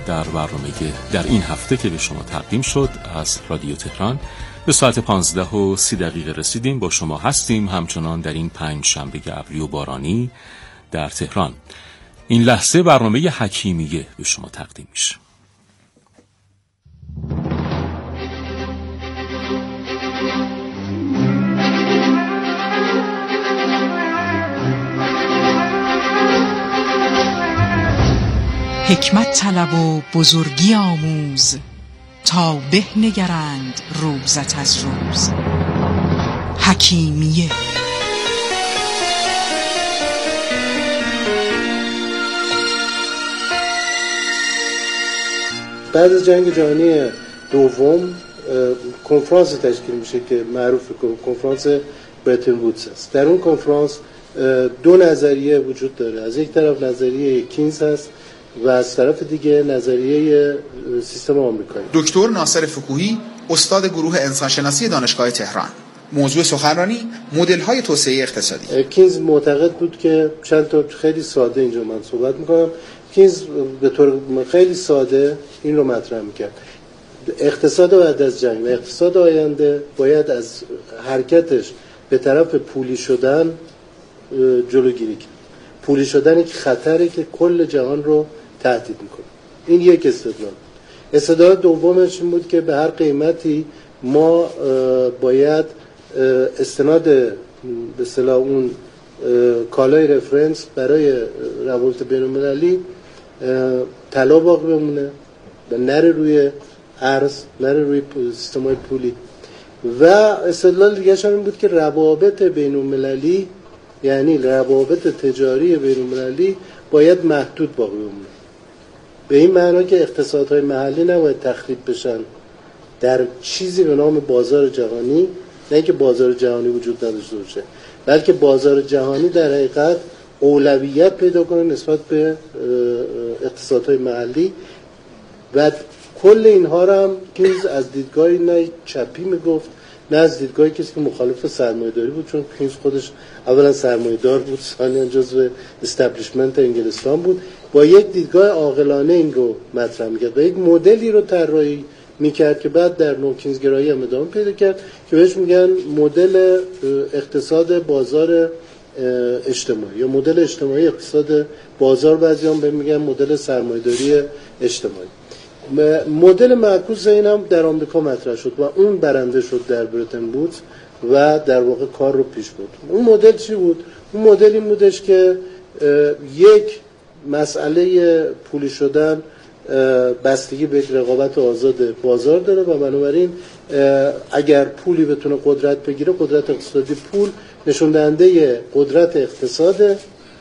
در برنامه در این هفته که به شما تقدیم شد از رادیو تهران. به ساعت 15:30 رسیدیم. با شما هستیم همچنان در این 5 شنبه ابری و بارانی در تهران. این لحظه برنامه حکیمیه به شما تقدیم میشه. حکمت طلب و بزرگی آموز، تا به نگرند روزت از روز. حکیمیه. بعد از جنگ جهانی دوم کنفرانس تشکیل میشه که معروف کنفرانس برتن وودز است. در اون کنفرانس دو نظریه وجود داره. از یک طرف نظریه کینز هست و از طرف دیگه نظریه سیستم آمریکایی. دکتر ناصر فکوهی، استاد گروه انسانشناسی دانشگاه تهران. موضوع سخنرانی مدل‌های توسعه اقتصادی. کینز معتقد بود که چند تا خیلی ساده اینجا من صحبت می‌کنم. کینز به طور خیلی ساده این رو مطرح می‌کرد: اقتصاد بعد از جنگ و اقتصاد آینده باید از حرکتش به طرف پولی شدن جلوگیری کرد. پولی شدنی که خطری که کل جهان رو تهدید میکنه. این یک استدلال. استدلال دومش این بود که به هر قیمتی ما باید استناد به اصطلاح اون کالای رفرنس برای روابط بین‌المللی طلا باقی بمونه و نره روی ارز، نره روی سیستم‌های پولی. و استدلال دیگه‌ش هم این بود که روابط بین‌المللی، یعنی روابط تجاری بین‌المللی، باید محدود باقی بمونه. به این معنا که اقتصادهای محلی نباید تخریب بشن در چیزی به نام بازار جهانی. نه اینکه بازار جهانی وجود نداشته باشه، بلکه بازار جهانی در حقیقت اولویت پیدا کنه نسبت به اقتصادهای محلی. و کل اینها را هم کینز از دیدگاهی نه چپی میگفت نه از دیدگاهی کسی که مخالف سرمایه‌داری بود، چون کینز خودش اولا سرمایه‌دار بود، ثانیاً جزو استبلیشمنت انگلستان بود. با یک دیدگاه عاقلانه این رو مطرح می‌کرد و یک مدلی رو طراحی می‌کرد که بعد در نوکینزگرایی هم ادامه پیدا کرد که بهش میگن مدل اقتصاد بازار اجتماعی یا مدل اجتماعی اقتصاد بازار. بعضی‌ها بهم میگن مدل سرمایه‌داری اجتماعی. مدل معکوس این هم در آمریکا مطرح شد و اون برنده شد در برتن وودز و در واقع کار رو پیش برد. اون مدل چی بود؟ اون مدل این بودش که یک مسئله پولی شدن بستگی به رقابت آزاد بازار داره و بنابراین اگر پولی بتونه قدرت بگیره، قدرت اقتصادی پول نشون دهنده قدرت اقتصاد،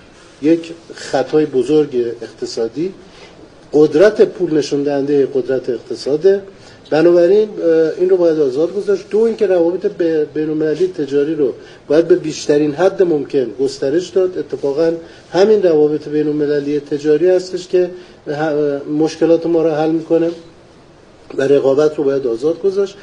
یک خطای بزرگ اقتصادی. قدرت پول نشون دهنده قدرت اقتصاده، بنابراین این رو باید آزاد گذاشت. دو، اینکه روابط بین‌المللی تجاری رو باید به بیشترین حد ممکن گسترش داد. اتفاقا همین روابط بین‌المللی تجاری هستش که مشکلات ما رو حل میکنه و رقابت رو باید آزاد گذاشت.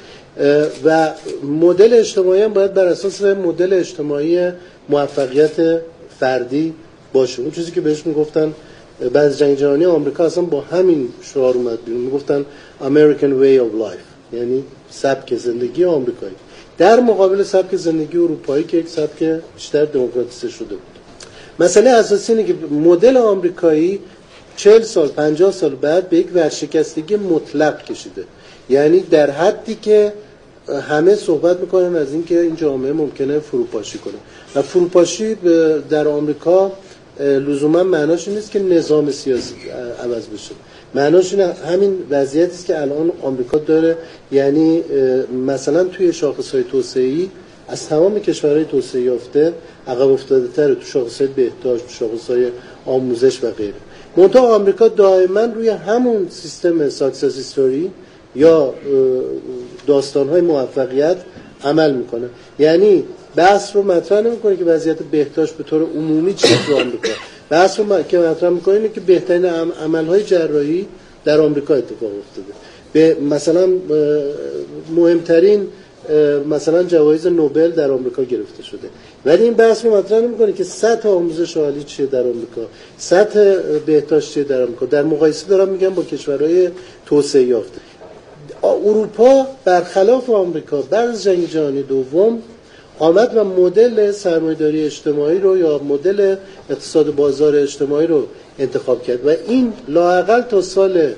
و مدل اجتماعی هم باید بر اساس مدل اجتماعی موفقیت فردی باشه. اون چیزی که بهش میگفتن بعد از جنگ جهانی آمریکا اصلا با همین شعار اومد بیرون، میگفتن American way of life، یعنی سبک زندگی آمریکایی در مقابل سبک زندگی اروپایی که یک سبک بیشتر دموکراتیسه شده بود. مسئله اساسی اینه که مدل آمریکایی 40 سال 50 سال بعد به یک ورشکستگی مطلق کشیده، یعنی در حدی که همه صحبت میکنن از اینکه این جامعه ممکنه فروپاشی کنه و فروپاشی در آمریکا لزوما معناش این نیست که نظام سیاسی عوض بشه. معناش این همین وضعیتی است که الان آمریکا داره، یعنی مثلا توی شاخص‌های توسعه‌ای از تمام کشورهای توسعه یافته عقب افتاده‌تره، تو شاخص‌های بهداشت، تو شاخص‌های آموزش و غیره. منتها آمریکا دائما روی همون سیستم ساکسس هیستوری یا داستان‌های موفقیت عمل میکنه. یعنی بحث رو مطرح نمیکنه که وضعیت بهداشت به طور عمومی چیه تو آمریکا. بحث رو که مطرح میکنه اینه که بهترین عملهای جراحی در آمریکا اتفاق افتاده. به مثلا مهمترین مثلا جوایز نوبل در آمریکا گرفته شده. ولی این بحث رو مطرح نمی‌کنه که سطح آموزش عالی چیه در آمریکا، سطح بهداشت چیه در آمریکا. در مقایسه دارم میگم با کشورهای توسعه یافته. اروپا برخلاف آمریکا بعد از جنگ جهانی دوم آمد و مدل سرمایه‌داری اجتماعی رو یا مدل اقتصاد بازار اجتماعی رو انتخاب کرد و این لااقل تا سال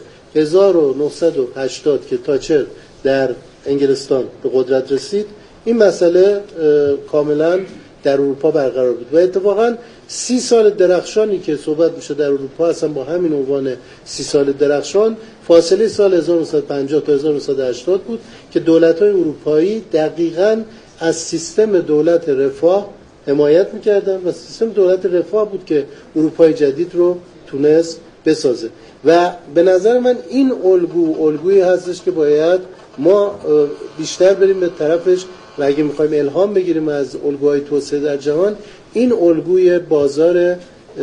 1980 که تاچر در انگلستان به قدرت رسید این مسئله کاملا در اروپا برقرار بود و اتفاقا 30 سال درخشانی که صحبت میشه در اروپا اصلا با همین عنوان 30 سال درخشان فاصله سال 1950 تا 1980 بود که دولت‌های اروپایی دقیقاً از سیستم دولت رفاه حمایت می‌کردن و سیستم دولت رفاه بود که اروپای جدید رو تونست بسازه و به نظر من این الگویی هستش که باید ما بیشتر بریم به طرفش و اگه می‌خوایم الهام بگیریم از الگوهای توسعه در جهان این الگوی بازار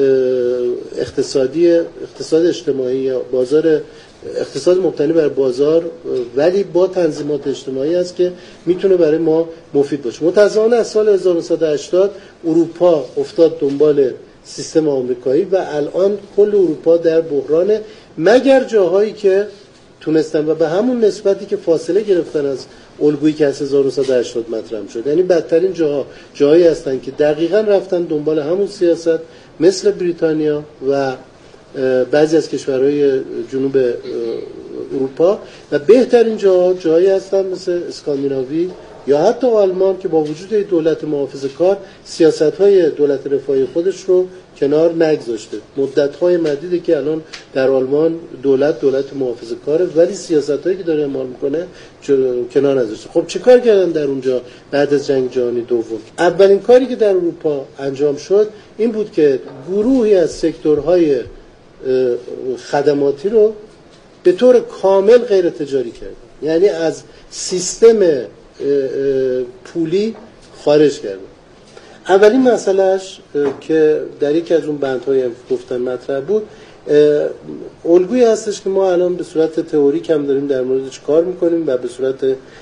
اقتصاد اجتماعی یا بازار اقتصاد مبتنی بر بازار ولی با تنظیمات اجتماعی است که میتونه برای ما مفید باشه. متأسفانه از سال 1980 اروپا افتاد دنبال سیستم آمریکایی و الان کل اروپا در بحرانه مگر جاهایی که تونستن و به همون نسبتی که فاصله گرفتن از الگویی که از 1980 مطرح شد. یعنی بدترین جاهایی هستن که دقیقاً رفتن دنبال همون سیاست مثل بریتانیا و بعضی از کشورهای جنوب اروپا و بهترین جاهایی هستن مثل اسکاندیناوی یا حتی آلمان که با وجود دولت محافظه‌کار سیاست‌های دولت رفاهی خودش رو کنار نگذاشته. مدت‌های مدیده که الان در آلمان دولت محافظه‌کاره ولی سیاست‌هایی که داره اعمال می‌کنه کنار نذاشته. خب چه کار کردن در اونجا بعد از جنگ جهانی دوم؟ اولین کاری که در اروپا انجام شد این بود که گروهی از سکتورهای خدماتی رو به طور کامل غیر تجاری کردن، یعنی از سیستم پولی خارج کردن. اولین مسئلهش که در یکی از اون بندهای گفتن مطرح بود الگویی هستش که ما الان به صورت تئوریک هم داریم در موردش کار میکنیم و به صورت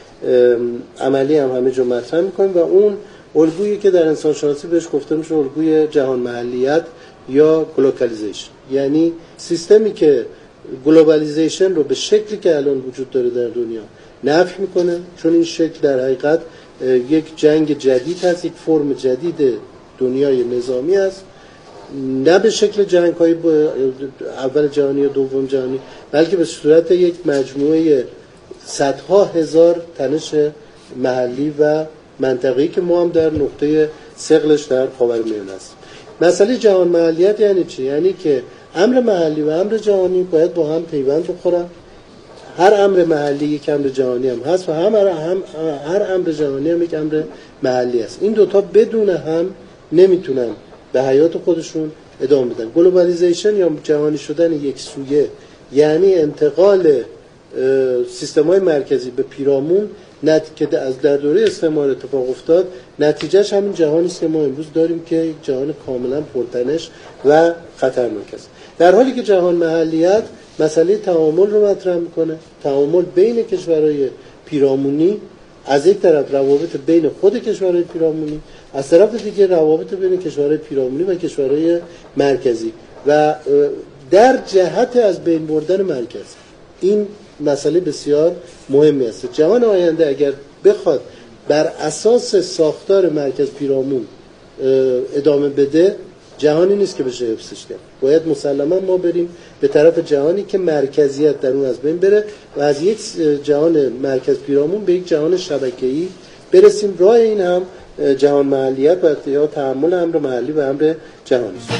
عملی هم همه جا مطرح میکنیم و اون الگویی که در انسان شناسی بهش گفته میشه الگوی جهان محلیت یا گلوکالیزیشن، یعنی سیستمی که گلوبالیزیشن رو به شکلی که الان وجود داره در دنیا نفی میکنه، چون این شکل در حقیقت یک جنگ جدید هست، یک فرم جدید دنیای نظامی است، نه به شکل جنگ‌های اول جهانی یا دوم جهانی بلکه به صورت یک مجموعه صدها هزار تنش محلی و منطقه‌ای که ما هم در نقطه ثقلش در خاورمیانه است. مسئله جهان محلیت یعنی چی؟ یعنی که امر محلی و امر جهانی باید با هم پیوند بخورن. هر امر محلی یک امر جهانی هم هست و هر امر جهانی هم یک امر محلی است. این دوتا بدون هم نمیتونن به حیات خودشون ادامه بدن. گلوبالیزیشن یا جهانی شدن یک سویه یعنی انتقال سیستم‌های مرکزی به پیرامون که از در دوره استعمار اتفاق افتاد، نتیجهش همین جهانی است که ما امروز داریم که یک جهان کاملا پرتنش و خطرناک است. در حالی که جهان محلیت مسئله تعامل رو مطرح میکنه، تعامل بین کشورهای پیرامونی، از یک طرف روابط بین خود کشورهای پیرامونی، از طرف دیگه روابط بین کشورهای پیرامونی و کشورهای مرکزی و در جهت از بین بردن مرکز. این مسئله بسیار مهمی است. جهان آینده اگر بخواد بر اساس ساختار مرکز پیرامون ادامه بده، جهانی نیست که بشه حفظش کرد. باید مسلما ما بریم به طرف جهانی که مرکزیت در اون از بین بره و از یک جهان مرکز پیرامون به یک جهان شبکه‌ای برسیم. راه این هم جهان محلیت و یا تحمل امر محلی و امر جهانی است.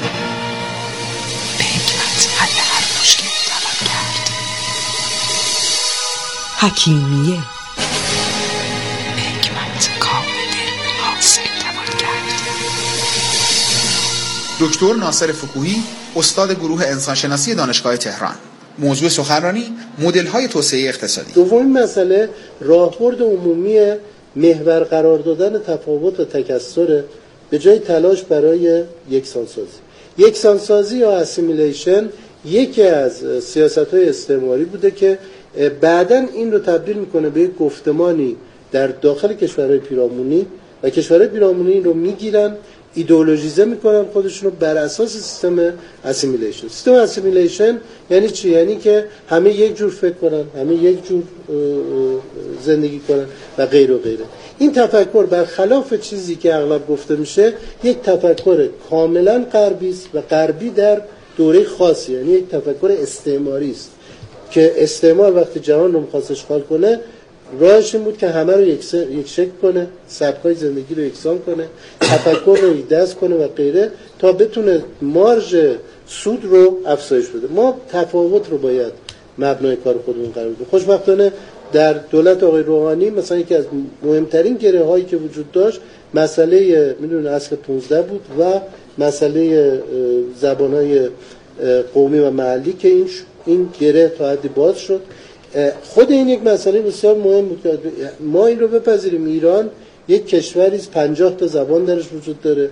حکیمیه حکمت کامل حاصل توان کرد. دکتر ناصر فکوهی، استاد گروه انسانشناسی دانشگاه تهران. موضوع سخنرانی مدل‌های توسعه اقتصادی. دومین مسئله راهبرد عمومی محور قرار دادن تفاوت و تکثر به جای تلاش برای یکسانسازی یا اسیمیلیشن یکی از سیاست‌های استعماری بوده که بعداً این رو تبدیل میکنه به یک گفتمانی در داخل کشورهای پیرامونی و کشورهای پیرامونی این رو میگیرن، ایدئولوژیزه میکنن خودشون رو بر اساس سیستم اسیمیلیشن. سیستم اسیمیلیشن یعنی چی؟ یعنی که همه یک جور فکر کنن، همه یک جور زندگی کنن و غیر و غیره. این تفکر برخلاف چیزی که اغلب گفته میشه یک تفکر کاملا غربی است و غربی در دوره خاصی، یعنی یک تفکر استعماری است که استعمار وقتی جهان رو می‌خواست اشغال کنه راهش این بود که همه رو یک شکل کنه، سبکای زندگی رو یکسان کنه، تفکر رو ایده‌از کنه و غیره تا بتونه مارژ سود رو افزایش بده. ما تفاوت رو باید مبنای کار خودمون قرار بدیم. خوشبختانه در دولت آقای روحانی مثلا یکی از مهمترین گره هایی که وجود داشت مسئله میدونید اصل 15 بود و مسئله زبان‌های قومی و محلی که این گره تا حدی باز شد. خود این یک مسئله بسیار مهم بود که ما این رو بپذیریم. ایران یک کشوری است 50 تا زبان درش وجود داره،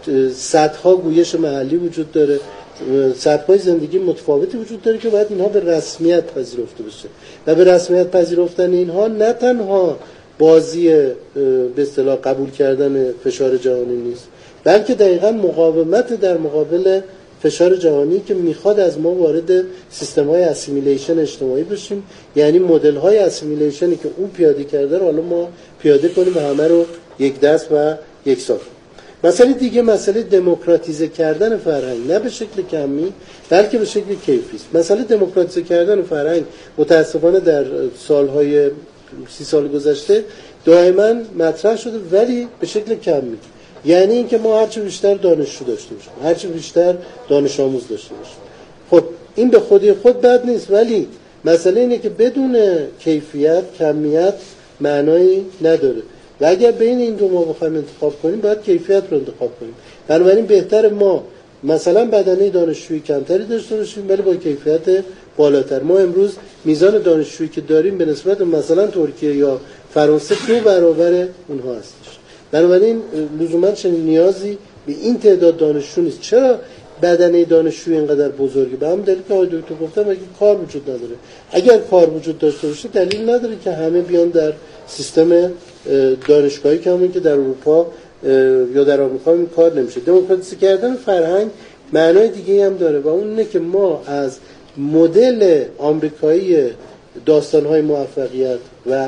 صدها گویش محلی وجود داره، سبک‌های زندگی متفاوتی وجود داره که باید اینها به رسمیت پذیرفته بشه و به رسمیت پذیرفتن اینها نه تنها بازی به اصطلاح قبول کردن فشار جهانی نیست، بلکه دقیقاً مقاومت در مقابل فشار جهانی که میخواد از ما وارد سیستم‌های اسیمیلیشن اجتماعی بشیم، یعنی مدل‌های اسیمیلیشنی که او پیاده کرده رو حالا ما پیاده کنیم و همه رو یک دست و یکسان. مسئله دیگه مسئله دموکراتیزه کردن فرهنگ، نه به شکل کمی بلکه به شکل کیفی است. مسئله دموکراتیزه کردن فرهنگ متاسفانه در سالهای 30 سال گذشته دائما مطرح شده ولی به شکل کمی. یعنی اینکه ما هرچه بیشتر دانشجو داشته باشیم، هرچه بیشتر دانش آموز داشته باشیم. خب این به خودی خود بد نیست، ولی مسئله اینه که بدون کیفیت کمیت معنایی نداره و اگر بین این دو ما بخوایم انتخاب کنیم باید کیفیت رو انتخاب کنیم. بنابراین بهتر ما مثلا بدنه دانشجویی کمتری داشته باشیم ولی با کیفیت بالاتر. ما امروز میزان دانشجویی که داریم به نسبت مثلا ترکیه یا فرانسه 2 برابر اونها هستش. بنابراین لزوما چنین نیازی به این تعداد دانشجو نیست. چرا بدنه دانشجویی اینقدر بزرگه؟ به همین دلیل که آقای دکتر گفتم اگه کار وجود نداره. اگر کار وجود داشته باشه دلیل نداره که همه بیان در سیستم دانشگاهی که همون که در اروپا یا در آمریکا این کار نمیشه. دموکراتیزه کردن فرهنگ معنای دیگه هم داره و اون اینه که ما از مدل آمریکایی داستان‌های موفقیت و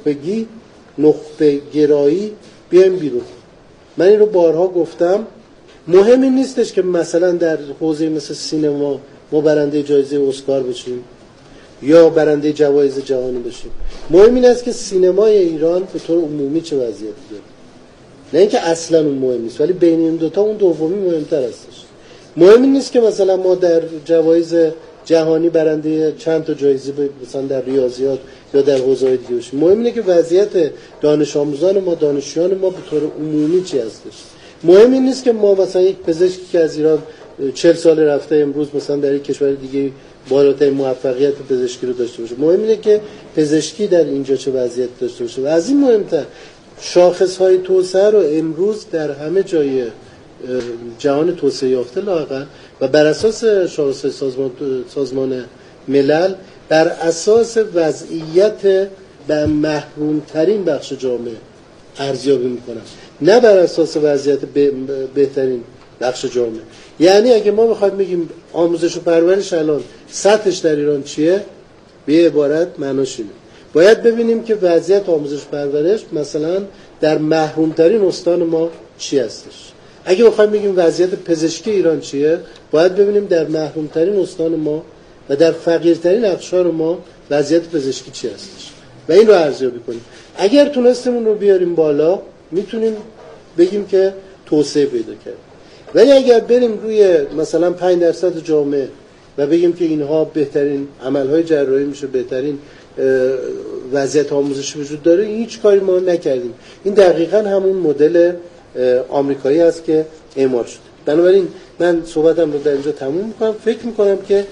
نخبه گرایی بیایم بیرون. من این رو بارها گفتم، مهم این نیستش که مثلا در حوزه مثل سینما ما برنده جایزه اسکار بشیم یا برنده جوایز جهانی بشیم. مهم این است که سینمای ایران به طور عمومی چه وضعیتی داره. نه اینکه اصلا اون مهم نیست ولی بین این دوتا اون دومی مهمتر هستش. مهم این نیست که مثلا ما در جوایز جهانی برنده چند تا جایزه مثلا در ریاضیات یا در حوزه‌های دیگه بشیم. مهم اینه که وضعیت دانش آموزان ما، دانشجویان ما به طور عمومی چی هستش. مهم این نیست که ما مثلا یک پزشکی که از ایران 40 سال رفته امروز مثلا در یک کشور دیگه بالاترین موفقیت پزشکی رو داشته باشه. مهم اینه که پزشکی در اینجا چه وضعیت داشته باشه و از این مهمتر شاخص‌های توسعه رو امروز در همه جای جهان توسعه یافته لااقل و بر اساس شاخص‌های سازمان ملل بر اساس وضعیت به محرومترین بخش جامعه ارزیابی میکنن، نه بر اساس وضعیت بهترین بخش جامعه. یعنی اگه ما بخوایم بگیم آموزش و پرورش الان سطحش در ایران چیه، به عبارت معناش اینه باید ببینیم که وضعیت آموزش و پرورش مثلا در محرومترین استان ما چی هستش. اگه بخوایم بگیم وضعیت پزشکی ایران چیه، باید ببینیم در محرومترین استان ما و در فقیرترین اقشار ما وضعیت پزشکی چی هستش و این رو ارزیابی کنیم. اگر تونستیم اون رو بیاریم بالا میتونیم بگیم که توسعه پیدا کرد. ولی اگر بریم روی مثلا 5% جامعه و بگیم که اینها بهترین عملهای جراحی میشه، بهترین وضعیت آموزشی وجود داره، این هیچ کاری ما نکردیم. این دقیقاً همون مدل آمریکایی است که اعمال شده. بنابراین من صحبتم رو در اینجا تموم میکنم. فکر میکنم که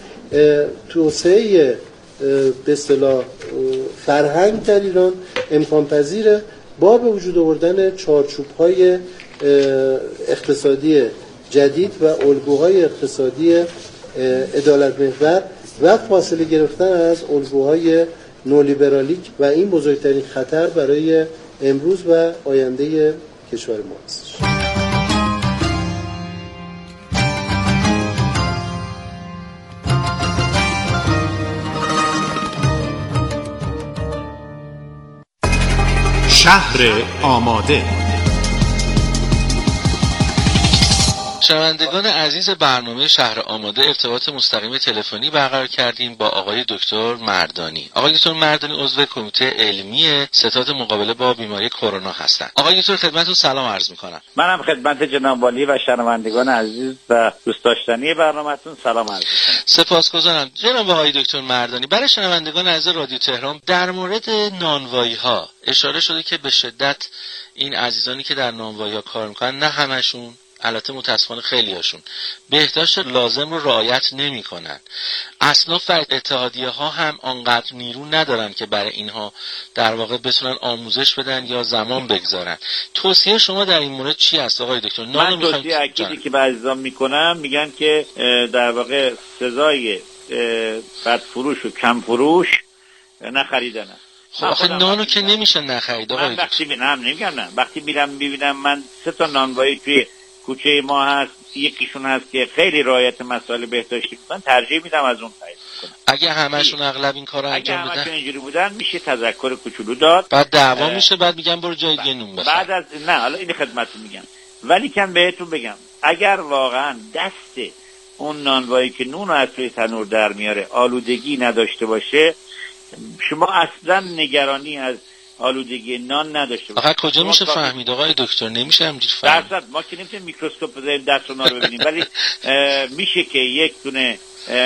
توسعه به اصطلاح فرهنگ در ایران امکان پذیره با به وجود آوردن چارچوب‌های اقتصادی جدید و الگوهای اقتصادی عدالت محور و فاصله گرفتن از الگوهای نولیبرالیک و این بزرگترین خطر برای امروز و آینده کشور ما هستش. شهر آماده. شنوندگان عزیز برنامه شهر آماده ارتباط مستقیم تلفنی برقرار کردیم با آقای دکتر مردانی. آقای دکتر مردانی عضو کمیته علمی ستاد مقابله با بیماری کرونا هستند. آقای دکتر خدمتتون سلام عرض می‌کنم. منم خدمت جناب والی و شنوندگان عزیز و دوست داشتنی برنامه‌تون سلام عرض می‌کنم. سپاسگزارم. جناب آقای دکتر مردانی، برای شنوندگان عزیز رادیو تهران در مورد نانوایی‌ها اشاره شده که به شدت این عزیزانی که در نانوایی‌ها کار می‌کنن، نه همشون، البته متاسفانه خیلی هاشون بهداشت لازم رو رعایت نمی کنن. اصناف و اتحادیه ها هم آنقدر نیرو ندارن که برای اینها در واقع بتونن آموزش بدن یا زمان بگذارن. توصیه شما در این مورد چی است آقای دکتر؟ من توصیه اکیدی که به عزیزان میکنم، میگن که در واقع سزای بدفروش و کم فروش نخریدن. خب آخه نانو که نمیشه نخرید آقای دکتر. وقتی میرم میبینم من 3 نانوایی توی کوچه ما هست، یکیشون هست که خیلی رعایت مسائل بهداشتی میکنن، ترجیح میدم از اون خرید کنم. اگه همشون اغلب این کارو انجام بدن، اگه همشون اینجوری بودن میشه تذکر کوچولو داد، بعد دعوا میشه، بعد میگن برو جای دیگه نون بخر. بعد از نه، حالا این خدمتتون میگم، ولی کن بهتون بگم اگر واقعا دست اون نانوایی که نون رو از توی تنور در میاره آلودگی نداشته باشه، شما اصلا نگرانی از آلودگی نان نداشته باشه. آخه کجا میشه فهمید آقای دکتر؟ نمیشه همینجوری فهمید. درصد ما که نمیتونیم میکروسکوپ بذاریم دست اونا رو ببینیم، ولی میشه که یک دونه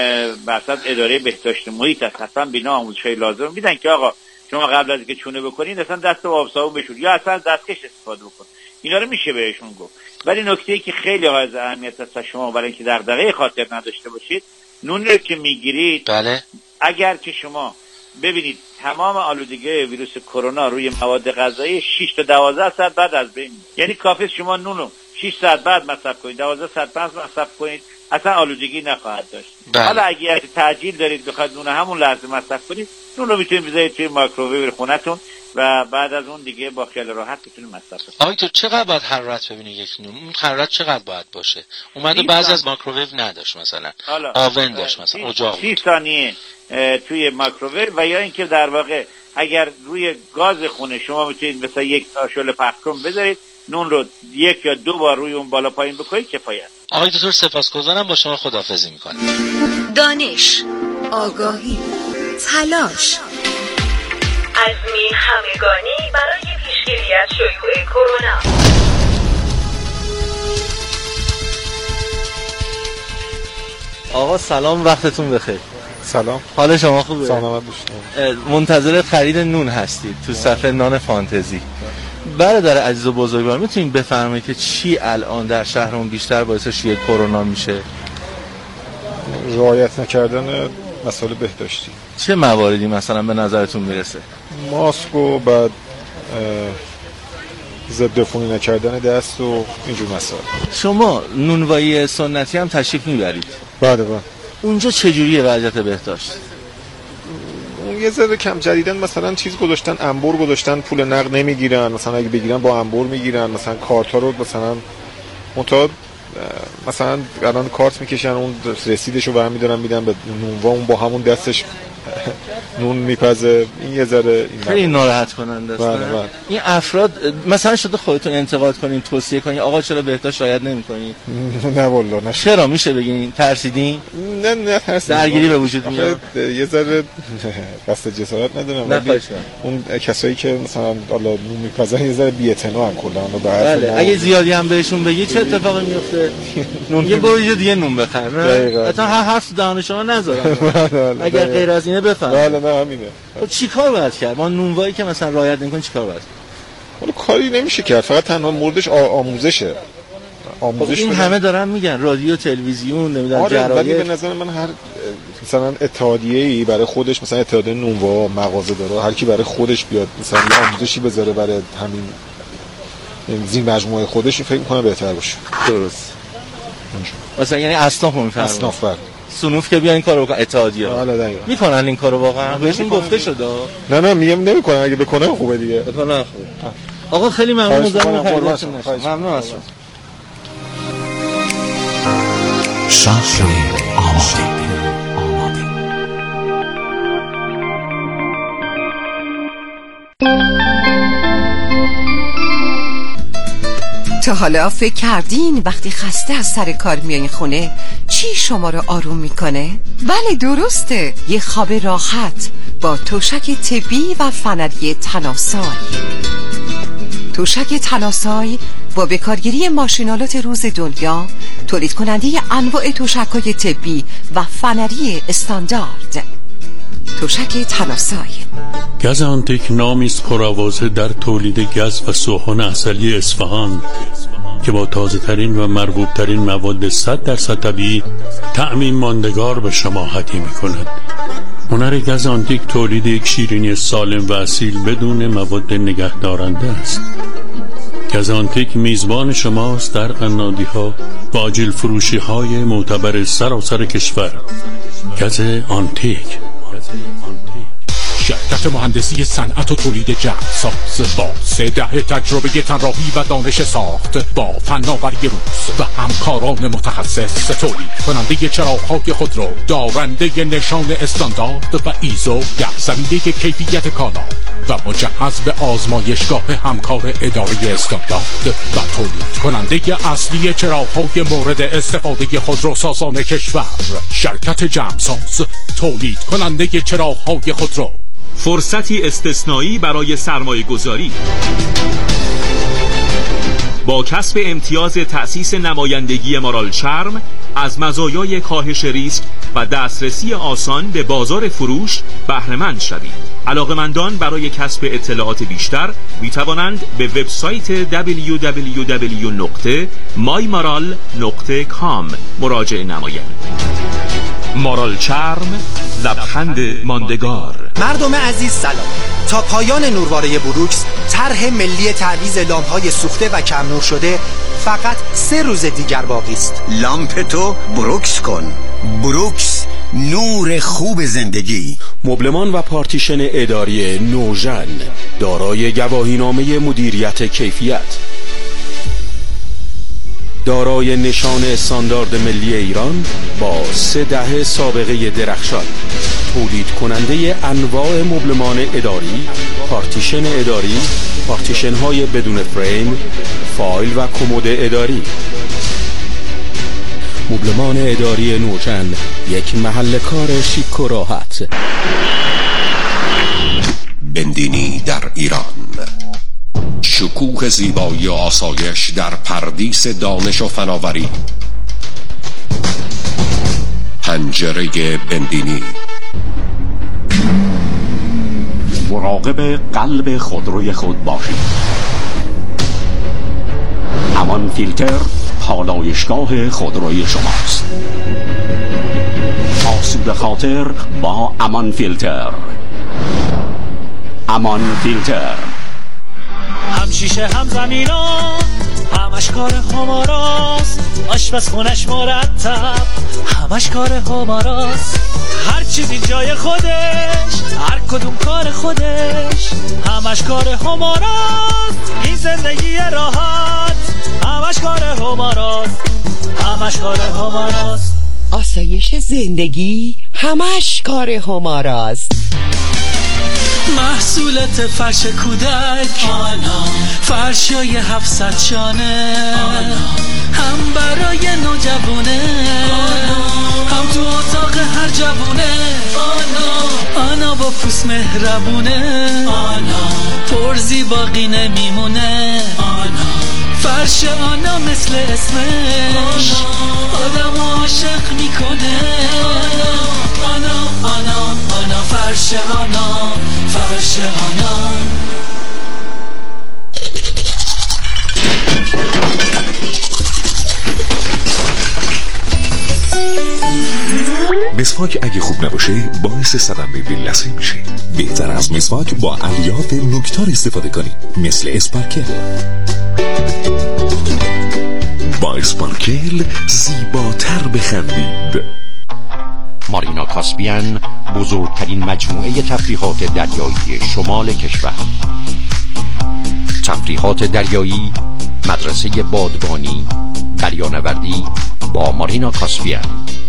مثلا اداره بهداشت محیط هست، اصلا بینا آموزشای لازم میدن که آقا شما قبل از اینکه چونه بکنین اصلا دست با آب صابون بشور یا اصلا دستکش استفاده بکن. اینا رو میشه بهشون گفت. ولی نکته‌ای که خیلی حائز اهمیت است شما برای اینکه دغدغه خاطر نداشته باشید، نون رو که میگیرید، بله، اگر که شما ببینید تمام آلودگی ویروس کرونا روی مواد غذایی 6 تا 12 ساعت بعد از بین، یعنی کافی شما نون رو 6 ساعت بعد مصرف کنید، 12 ساعت بعد مصرف کنید، اصلا آلودگی نخواهد داشت. حالا اگه تعجیل دارید بخواید نون همون لحظه مصرف کنید، نون رو میتونید بذارید توی مایکروویو خونتون و بعد از اون دیگه با خیال راحت میتونید مصرف کنید. آقای تو چقدر باید حرارت ببینه یک نون؟ اون حرارت چقدر باید باشه؟ اومده بعضی از مایکروویو نداشت، مثلا آون داشت، مثلا اجاق 30 ثانیه توی مایکروویو، و یا اینکه در واقع اگر روی گاز خونه شما میتونید مثلا یک شعله پخکن بذارید، نون رو 1 یا 2 بار روی اون بالا پایین بکنید کفایت. آقای دکتر سپاسگزارم، با شما خداحافظی میکنم. دانش، آگاهی، تلاش، عزمی همگانی برای پیشگیری از شیوع کرونا. آقا سلام، وقتتون بخیر. سلام. حال شما خوبه؟ سلامت باشید. منتظر خرید نون هستید تو صفحه نان فانتزی. برادر عزیز و بزرگوار، میتونید بفرمایید که چی الان در شهرمون بیشتر باعث شیوع کرونا میشه؟ رعایت نکردن مسائل بهداشتی. چه مواردی مثلا به نظرتون میرسه؟ ماسک و بعد ضد عفونی نکردن دست و اینجور مسائل. شما نونوایی سنتی هم تشریف میبرید؟ بله. اونجا چجوریه وضعیت بهداشت؟ اون یه ذره کم جدیدن مثلا چیز گذاشتن، انبر گذاشتن، پول نقد نمیگیرن، مثلا اگه بگیرن با انبر میگیرن، مثلا کارت ها رو مثلا منتها مثلا الان کارت میکشن، اون رسیدشو برمی‌دارن میدن به نونوا، اون با همون دستش نون میپزه. این یه ذره خیلی ناراحت کننده است. بله. این افراد مثلا شده خودتون انتقاد کنین، توصیه کنین آقا چرا بهداشت رعایت نمی‌کنین؟ نه والله نه. چرا میشه بگین ترسیدین؟ نه ترسیدین. درگیری به وجود میاد. یه ذره قصد جسارت ندارم، ولی اون کسایی که مثلا حالا نون میپزن یه ذره بی‌اعتنا کلا. بله، اگه زیادی هم بهشون بگی چه اتفاقی میفته؟ نون یه برو دیگه نون بخر. حتی هر حرف دهن شما نذارم. اگر غیر از اینه بفهم. بله نه همینه. چی کار باید کرد؟ ما نونوایی که مثلا رعایت نمی‌کنه چی کار باید کرد؟ حالا کاری نمیشه کرد، فقط تنها موردش آموزشه. آموزش این همه دارن میگن، رادیو، تلویزیون، نمیدونم جراید. ولی به نظر من هر مثلا اتحادیه‌ای برای خودش، مثلا اتحادیه نونوا، مغازه‌دارا، هر کی برای خودش بیاد مثلا آموزشی بذاره برای همین زیر مجموعه خودش، فکر می‌کنم بهتر باشه. درست. مثلا یعنی اصناف می‌فهمن. اصناف سنوف که بیا این کارو بکنن، اتحادیه میکنن این کارو واقعا؟ بهشون گفته شده؟ نه میگم نمیکنن، اگه بکنن خوبه دیگه. بکنن خوبه. آقا خیلی ممنون مزاحم ممنون از شما. شهر آماده. تا حالا فکر کردین وقتی خسته از سر کار میایین خونه چی شما رو آروم میکنه؟ بله درسته، یه خواب راحت با توشک طبی و فنری تناسای. توشک تناسای با بکارگیری ماشینالات روز دنیا تولید کننده انواع توشک‌های طبی و فنری استاندارد. توشک تناسای. گز آنتیک نامی است پرآوازه در تولید گز و سوهان عسلی اصفهان که با تازه ترین و مرغوب ترین مواد 100% طبیعی طعمی ماندگار به شما هدیه می کند. هنر گز آنتیک تولید یک شیرینی سالم و اصیل بدون مواد نگهدارنده است. گز آنتیک میزبان شماست در قنادی‌ها و آجیل فروشی‌های معتبر سراسر کشور. گز آنتیک. شرکت مهندسی صنعت و تولید جعل‌ساز با 3 دهه تجربه طراحی و دانش ساخت با فناوری روز و همکاران متخصص تولید کننده چراغ‌های خودرو دارنده نشان استاندارد و ایزو در زمینه کیفیت کالا و مجهز به آزمایشگاه همکار اداره استاندارد و تولید کننده اصلی چراغ‌های مورد استفاده خودروسازان کشور. شرکت جمساز تولید کننده چراغ‌های خودرو. فرصتی استثنایی برای سرمایه گذاری با کسب امتیاز تأسیس نمایندگی مارال چرم از مزایای کاهش ریسک و دسترسی آسان به بازار فروش بهره‌مند شوید. علاقه‌مندان برای کسب اطلاعات بیشتر می توانند به وبسایت www.mymaral.com مراجعه نمایند. مارال چرم، لبخند ماندگار. مردم عزیز سلام. تا پایان نورواره بروکس طرح ملی تعویض لامپ‌های سوخته و کم نور شده فقط 3 روز دیگر باقی است. لامپ تو بروکس کن. بروکس، نور خوب زندگی. مبلمان و پارتیشن اداری نوژن دارای گواهینامه مدیریت کیفیت، دارای نشان استاندارد ملی ایران با 3 دهه سابقه درخشان، تولید کننده انواع مبلمان اداری، پارتیشن اداری، پارتیشن های بدون فریم، فایل و کمد اداری. مبلمان اداری نوژن، یک محل کار شیک و راحت. بندینی در ایران، شکوه زیبایی و آسایش در پردیس دانش و فناوری. پنجره بندینی. مراقب قلب خودروی خود باشید. امان فیلتر پالایشگاه خودروی شماست. آسوده خاطر با امان فیلتر. امان فیلتر. هم شیشه هم زمینا، همش کار هماراست. آشپز خونش مرتب، همش کار هماراست. هر چیزی جای خودش، هر کدوم کار خودش، همش کار هماراست. این زندگی راحت، همش کار هماراست، همش کار هماراست. آسایش زندگی، همش کار هماراست. محصولات فرش کودک، فرشای 700 شانه، هم برای نوجوانه، هم تو اتاق هر جوونه. آنا با پوست مهربونه، پرزی باقی نمیمونه. فرش آنا مثل اسمش آدم عاشق میکنه. آنا فرش آنا، فرش آنا. مسواک اگه خوب نباشه باعث صدمه به لثه میشه. بهتر از مسواک با الیاف نوکتار استفاده کنید، مثل اسپارکل. با اسپارکل زیباتر بخندید. مارینا کاسپیان، بزرگترین مجموعه تفریحات دریایی شمال کشور. تفریحات دریایی، مدرسه بادبانی، دریانوردی با مارینا کاسپیان.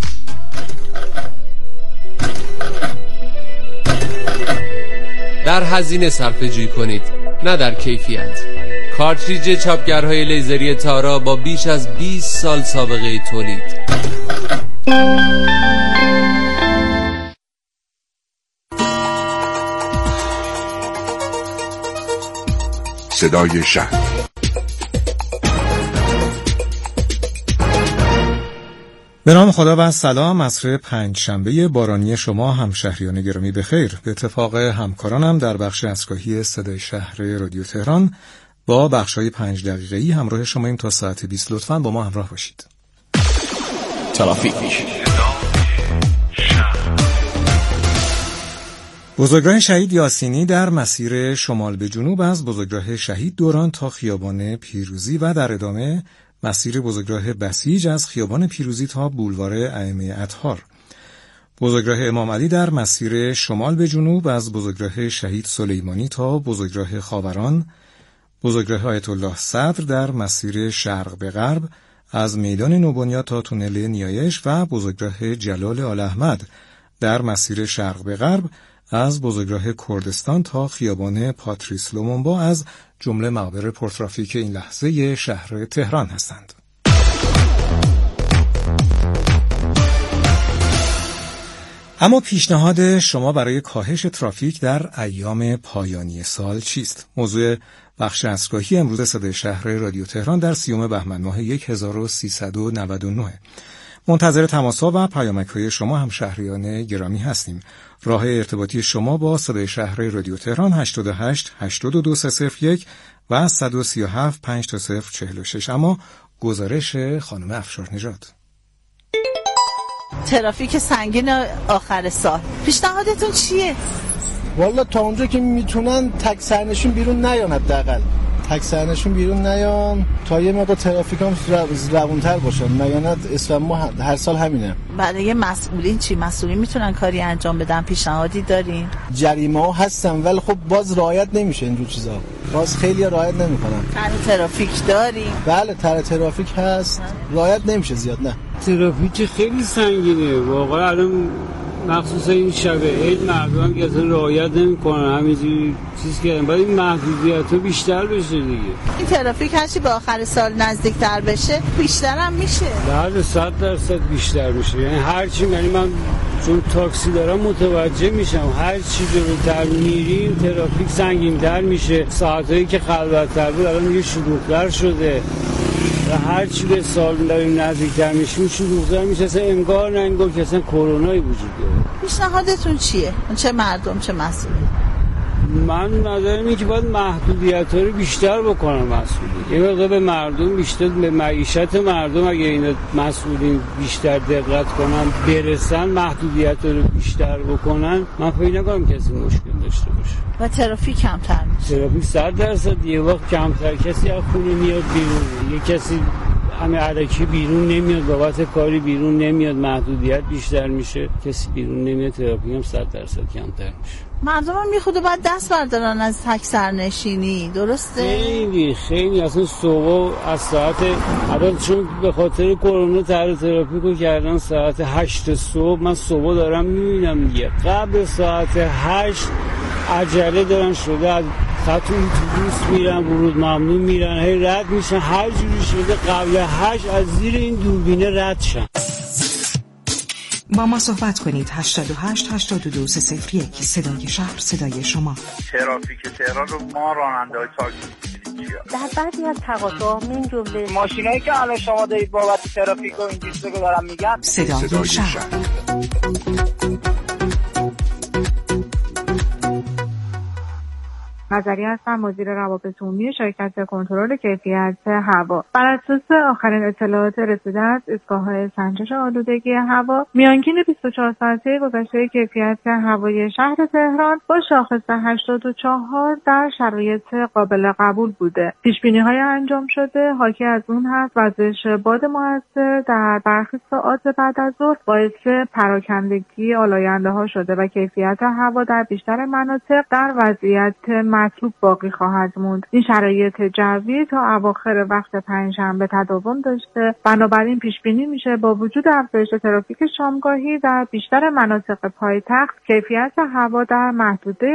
در هزینه صرفه‌جویی کنید، نه در کیفیت. کارتریج چاپگرهای لیزری تارا با بیش از 20 سال سابقه تولید. صدای شهر. به نام خدا و سلام. عصر پنجشنبه بارانی شما همشهریان گرامی بخیر. به اتفاق همکارانم در بخش دستگاهی صدای شهر رادیو تهران با بخش‌های 5 دقیقه‌ای همراه شماییم تا ساعت 20. لطفاً با ما همراه باشید. ترافیک. بزرگراه شهید یاسینی در مسیر شمال به جنوب از بزرگراه شهید دوران تا خیابان پیروزی و در ادامه مسیر بزرگراه بسیج از خیابان پیروزی تا بولوار ائمه اطهار. بزرگراه امام علی در مسیر شمال به جنوب از بزرگراه شهید سلیمانی تا بزرگراه خاوران. بزرگراه آیت الله صدر در مسیر شرق به غرب از میدان نوبنیاد تا تونل نیایش و بزرگراه جلال آل احمد در مسیر شرق به غرب از بزرگراه کردستان تا خیابان پاتریس لومونبا از جمله مقابر پرترافیک این لحظه شهر تهران هستند. اما پیشنهاد شما برای کاهش ترافیک در ایام پایانی سال چیست؟ موضوع بخش دستگاهی امروز صدای شهر رادیو تهران در 30 بهمن ماه 1399. منتظر تماس‌ها و پیامک‌های شما همشهریان گرامی هستیم. راه ارتباطی شما با صدای شهر رادیو تهران 88 82 301 و 137 5046. اما گزارش خانم افشار نژاد. ترافیک سنگین آخر سال، پیشنهادتون چیه؟ والا تا اونجا که میتونن تک سرنشین بیرون نیان، حداقل تک سرنشین بیرون نیان تا یه مقدار ترافیک هم روونتر باشن. نیانت اسم ما هر سال همینه. برای مسئولین چی؟ مسئولین میتونن کاری انجام بدن؟ پیشنهادی دارین؟ جریمه ها هستن ولی خب باز رعایت نمیشه اینجور چیزا. باز خیلی رعایت نمیکنن. طرح ترافیک داریم؟ بله طرح ترافیک هست، رعایت نمیشه زیاد. نه ترافیک خیلی سنگینه واقعا. الان مخصوصا این شب عید مردم که اصلا رعایت نمی‌کنن، همینجوری چیز کردن. باید این محدودیت‌ها بیشتر بشه دیگه. این ترافیک هرچی به آخر سال نزدیک‌تر بشه بیشتر هم میشه. بله 100% بیشتر میشه. یعنی هرچی، یعنی من چون تاکسی دارم متوجه میشم هرچی جلوتر میریم ترافیک سنگین‌تر میشه. ساعتایی که خلوت‌تر بود الان دیگه شلوغ‌تر شده و هرچی به سال داریم نزدیک‌تر میشیم شلوغ‌تر میشه. اصلا انگار نه انگار که اصلا کرونایی وجود داره. پیشنهادتون چیه؟ چه مردم چه مسئولین؟ من نظرم اینه که باید محدودیت‌ها رو بیشتر بکنن مسئولین. یه مقدار به مردم بیشتر، به معیشت مردم اگه اینا مسئولین بیشتر دقت کنن، برسن محدودیت‌ها رو بیشتر بکنن، من فکر نکنم کسی مشکل داشته باشه. و ترافیک کمتر میشه. ترافیک 100% یه وقت کمتر، کسی از خونه میاد بیرون، یه کسی همه علکی بیرون نمیاد، بابت کاری بیرون نمیاد، محدودیت بیشتر میشه، کسی بیرون نمیاد، ترافیک هم 100% کمتر میشه. مردم هم میخوده باید دست بردارن از تک سرنشینی، درسته؟ خیلی اصلا صبح از ساعت الان چون به خاطر کرونا طرح ترافیک رو کردن ساعت 8 صبح. من صبح دارم میبینم دیگه قبل ساعت 8 عجله دارن شده، از خط اتوبوس میرن، ورود ممنوع میرن، هی رد میشن، هر جوری شده قبل 8 از زیر این دوربینه رد شن. با ما صحبت کنید. 88 82 301. صدای شهر، صدای شما. ترافیک تهران رو ما راننده‌های تاکسی در بعضی از تقاطع‌ها من جمله ماشینایی که الان شما دارید بابت ترافیک و این چیزا که دارم میگم، صدای شهر. نظری هستم، مدیر روابط عمومی شرکت کنترل کیفیت هوا. بر اساس آخرین اطلاعات رسیده از ایستگاه‌های سنجش آلودگی هوا، میانگین 24 ساعته گذشته کیفیت هوای شهر تهران با شاخص 84 در شرایط قابل قبول بوده. پیش‌بینی‌های انجام شده حاکی از اون هست وزش باد مؤثر در برخی ساعات بعد از ظهر باعث پراکندگی آلاینده‌ها شده و کیفیت هوا در بیشتر مناطق در وضعیت مطلوب باقی خواهد موند. این شرایط جوی تا اواخر وقت پنجشنبه تداوم داشته، بنابراین پیش بینی میشه با وجود افزایش ترافیک شامگاهی در بیشتر مناطق پایتخت کیفیت هوا در محدوده